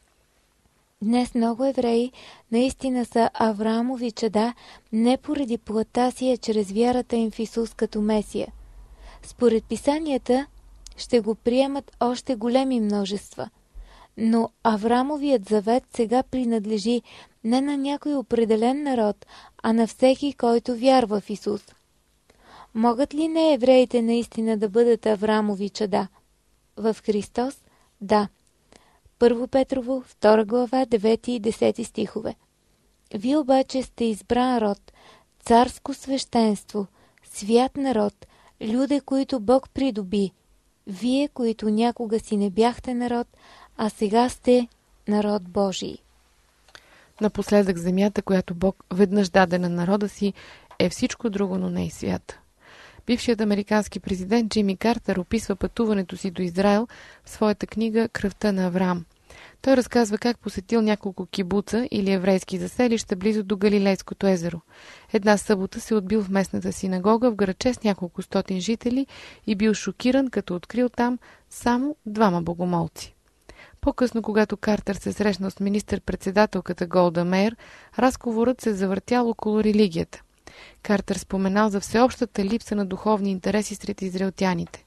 Днес много евреи наистина са Авраамови чеда не поради плътта си, а чрез вярата им в Исус като Месия. Според писанията ще го приемат още големи множества. Но Авраамовият завет сега принадлежи не на някой определен народ, а на всеки, който вярва в Исус. Могат ли не евреите наистина да бъдат Авраамови чада? В Христос? Да. Първо Петрово, втора глава, девети и десети стихове. Вие обаче сте избран род, царско свещенство, свят народ, люде, които Бог придоби. Вие, които някога си не бяхте народ, а сега сте народ Божий. Напоследък земята, която Бог веднъж даде на народа си, е всичко друго, но не и свята. Бившият американски президент Джимми Картер описва пътуването си до Израел в своята книга «Кръвта на Авраам». Той разказва как посетил няколко кибуца или еврейски заселища близо до Галилейското езеро. Една събота се отбил в местната синагога в градче с няколко стотин жители и бил шокиран, като открил там само двама богомолци. По-късно, когато Картер се срещнал с министър-председателката Голда Меир, разговорът се завъртял около религията. Картер споменал за всеобщата липса на духовни интереси сред израелтяните.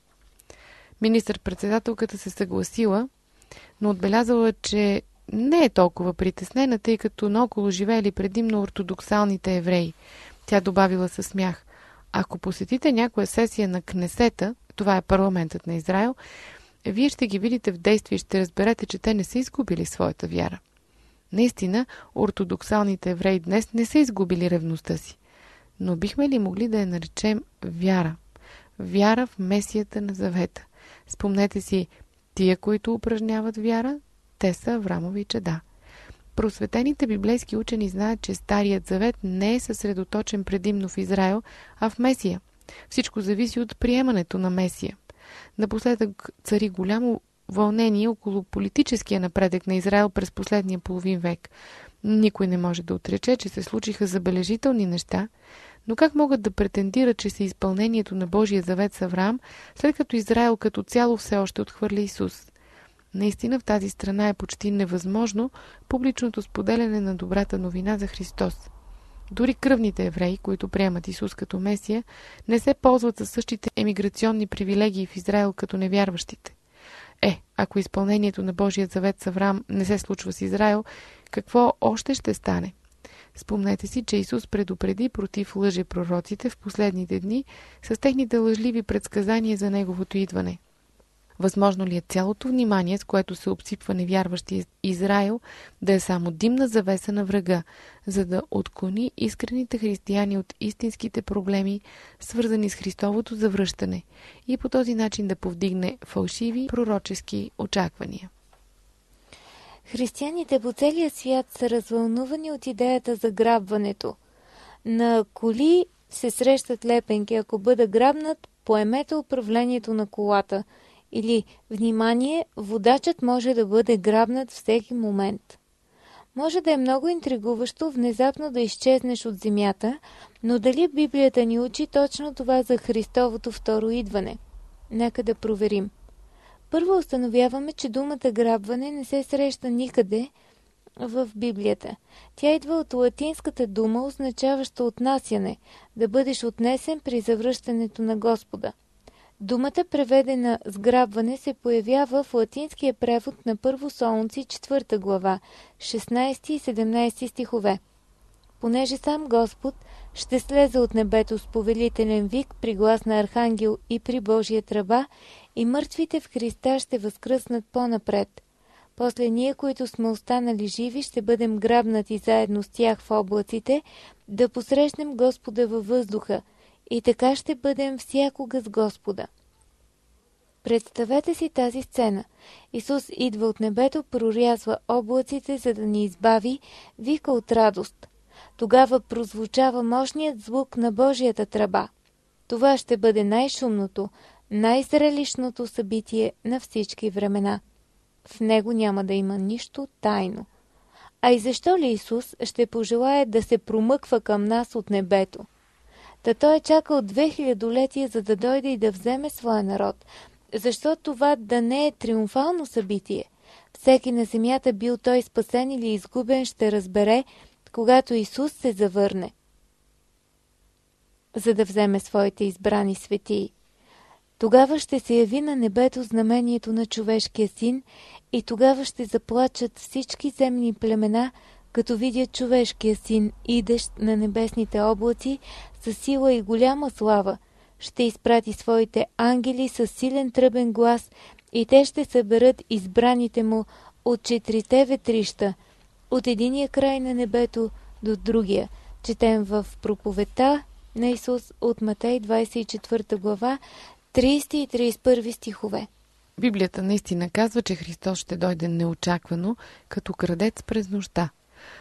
Министър-председателката се съгласила, но отбелязала, че не е толкова притеснена, тъй като наоколо живеели предимно ортодоксалните евреи. Тя добавила със смях: ако посетите някоя сесия на Кнесета, това е парламентът на Израел, вие ще ги видите в действие и ще разберете, че те не са изгубили своята вяра. Наистина, ортодоксалните евреи днес не са изгубили ревността си. Но бихме ли могли да я наречем вяра? Вяра в Месията на Завета. Спомнете си, тия, които упражняват вяра, те са Авраамови чада. Просветените библейски учени знаят, че Старият Завет не е съсредоточен предимно в Израел, а в Месия. Всичко зависи от приемането на Месия. Напоследък цари голямо вълнение около политическия напредък на Израел през последния половин век. Никой не може да отрече, че се случиха забележителни неща, но как могат да претендират, че са изпълнението на Божия завет с Авраам, след като Израел като цяло все още отхвърля Исус? Наистина в тази страна е почти невъзможно публичното споделяне на добрата новина за Христос. Дори кръвните евреи, които приемат Исус като Месия, не се ползват със същите емиграционни привилегии в Израел като невярващите. Е, ако изпълнението на Божия завет с Авраам не се случва с Израел, какво още ще стане? Спомнете си, че Исус предупреди против лъжепророците в последните дни с техните лъжливи предсказания за Неговото идване. Възможно ли е цялото внимание, с което се обсипва невярващи Израел, да е само димна завеса на врага, за да отклони искрените християни от истинските проблеми, свързани с Христовото завръщане, и по този начин да повдигне фалшиви пророчески очаквания? Християните по целия свят са развълнувани от идеята за грабването. На коли се срещат лепенки: ако бъда грабнат, поемете управлението на колата. Или, внимание, водачът може да бъде грабнат всеки момент. Може да е много интригуващо внезапно да изчезнеш от земята, но дали Библията ни учи точно това за Христовото второ идване? Нека да проверим. Първо установяваме, че думата грабване не се среща никъде в Библията. Тя идва от латинската дума, означаваща отнасяне, да бъдеш отнесен при завръщането на Господа. Думата, преведена сграбване, се появява в латинския превод на Първо Солунци, четвърта глава, шестнайсети и седемнайсети стихове. Понеже сам Господ ще слезе от небето с повелителен вик при глас на архангел и при Божия тръба, и мъртвите в Христа ще възкръснат по-напред. После ние, които сме останали живи, ще бъдем грабнати заедно с тях в облаците, да посрещнем Господа във въздуха, и така ще бъдем всякога с Господа. Представете си тази сцена. Исус идва от небето, прорязва облаците, за да ни избави, вика от радост. Тогава прозвучава мощният звук на Божията тръба. Това ще бъде най-шумното, най-зрелищното събитие на всички времена. В него няма да има нищо тайно. А и защо ли Исус ще пожелае да се промъква към нас от небето? Та той е чакал две хилядолетия, за да дойде и да вземе своя народ. Защо това да не е триумфално събитие? Всеки на земята, бил той спасен или изгубен, ще разбере, когато Исус се завърне, за да вземе своите избрани светии. Тогава ще се яви на небето знамението на човешкия син, и тогава ще заплачат всички земни племена, като видят човешкия син, идещ на небесните облаци, със сила и голяма слава. ще изпрати своите ангели с силен тръбен глас и те ще съберат избраните му от четирите ветрища, от единия край на небето до другия. Четем в проповедта на Исус от Матей двадесет и четвърта глава, тридесети и тридесет и първи стихове. Библията наистина казва, че Христос ще дойде неочаквано, като крадец през нощта.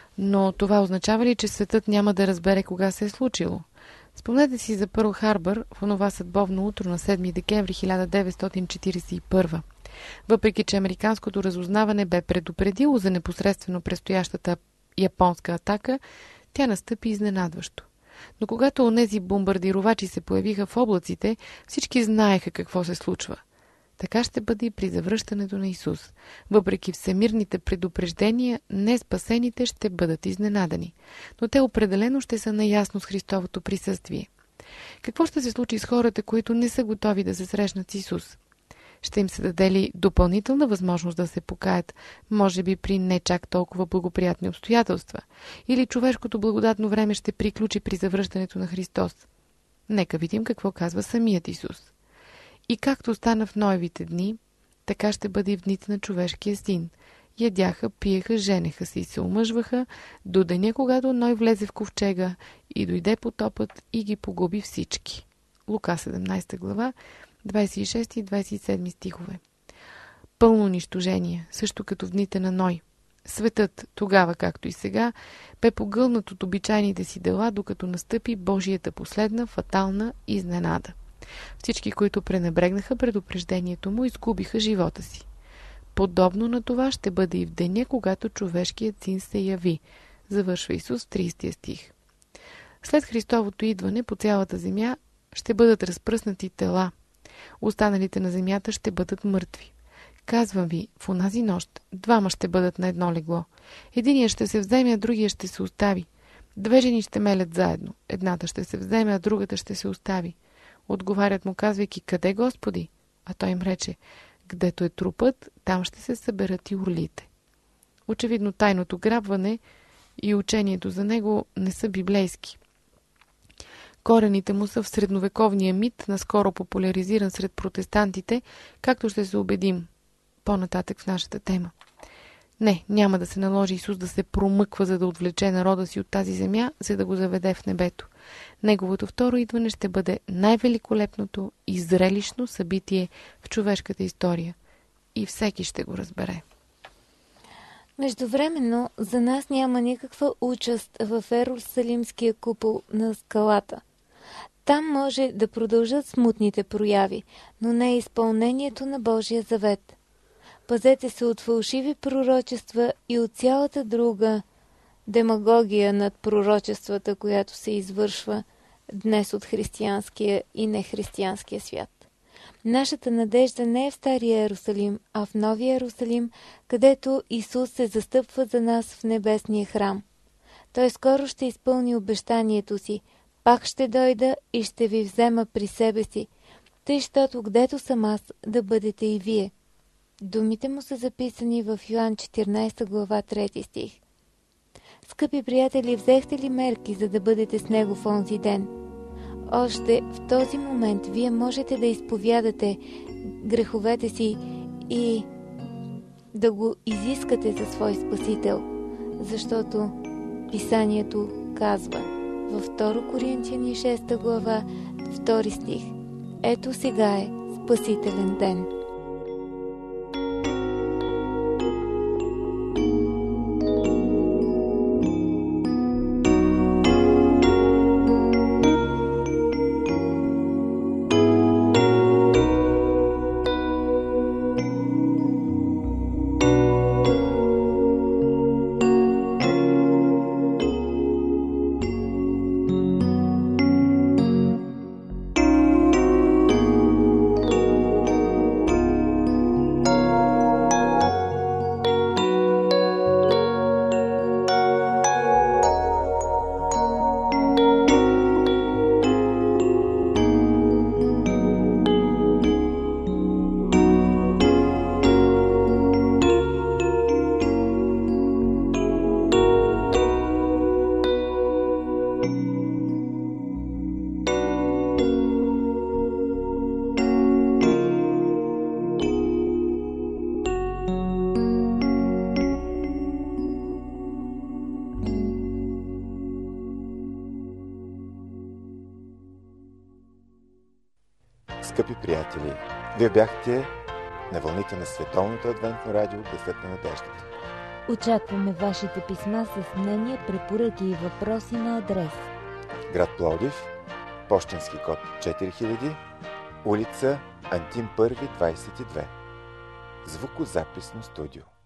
Но това означава ли, че светът няма да разбере кога се е случило? Спомнете си за Пърл Харбър в онова съдбовно утро на седми декември хиляда деветстотин четиридесет и първа. Въпреки че американското разузнаване бе предупредило за непосредствено предстоящата японска атака, тя настъпи изненадващо. Но когато онези бомбардировачи се появиха в облаците, всички знаеха какво се случва. Така ще бъде и при завръщането на Исус. Въпреки всемирните предупреждения, не спасените ще бъдат изненадани. Но те определено ще са наясно с Христовото присъствие. Какво ще се случи с хората, които не са готови да се срещнат с Исус? Ще им се даде ли допълнителна възможност да се покаят, може би при не чак толкова благоприятни обстоятелства? Или човешкото благодатно време ще приключи при завръщането на Христос? Нека видим какво казва самият Исус. И както стана в Ноевите дни, така ще бъде и в дните на човешкия син. Ядяха, пиеха, женеха се и се омъжваха, до деня, когато Ной влезе в ковчега и дойде потопът и ги погуби всички. Лука седемнадесета глава, двадесет и шести и двадесет и седми стихове. Пълно унищожение, също като в дните на Ной. Светът, тогава както и сега, бе погълнат от обичайните си дела, докато настъпи Божията последна фатална изненада. Всички, които пренебрегнаха предупреждението му, изгубиха живота си. Подобно на това ще бъде и в деня, когато човешкият син се яви, завършва Исус в тридесети стих. След Христовото идване по цялата земя ще бъдат разпръснати тела. Останалите на земята ще бъдат мъртви. Казвам ви, в онази нощ двама ще бъдат на едно легло. Единият ще се вземе, а другия ще се остави. Две жени ще мелят заедно. Едната ще се вземе, а другата ще се остави. Отговарят му, казвайки: къде, Господи? А той им рече: гдето е трупът, там ще се съберат и орлите. Очевидно тайното грабване и учението за него не са библейски. Корените му са в средновековния мит, наскоро популяризиран сред протестантите, както ще се убедим по-нататък в нашата тема. Не, няма да се наложи Исус да се промъква, за да отвлече народа си от тази земя, за да го заведе в небето. Неговото второ идване ще бъде най-великолепното и зрелищно събитие в човешката история. И всеки ще го разбере. Междувременно, за нас няма никаква участ в Ерусалимския купол на скалата. Там може да продължат смутните прояви, но не изпълнението на Божия завет. Пазете се от фалшиви пророчества и от цялата друга демагогия над пророчествата, която се извършва днес от християнския и нехристиянския свят. Нашата надежда не е в Стария Ерусалим, а в Новия Ерусалим, където Исус се застъпва за нас в небесния храм. Той скоро ще изпълни обещанието си: пак ще дойда и ще ви взема при себе си, тъй щото гдето съм аз, да бъдете и вие. Думите му са записани в Йоан четиринадесета глава, трети стих. Скъпи приятели, взехте ли мерки, за да бъдете с него в онзи ден? Още в този момент вие можете да изповядате греховете си и да го изискате за свой Спасител, защото Писанието казва във втора Коринтияни шеста глава, втори стих: ето сега е спасителен ден. Скъпи приятели, вие бяхте на вълните на Световното адвентно радио Гласът на надеждата. Очакваме вашите писма с мнения, препоръки и въпроси на адрес: град Пловдив, пощенски код четири хиляди, улица Антим първи, двадесет и две. Звукозаписно студио.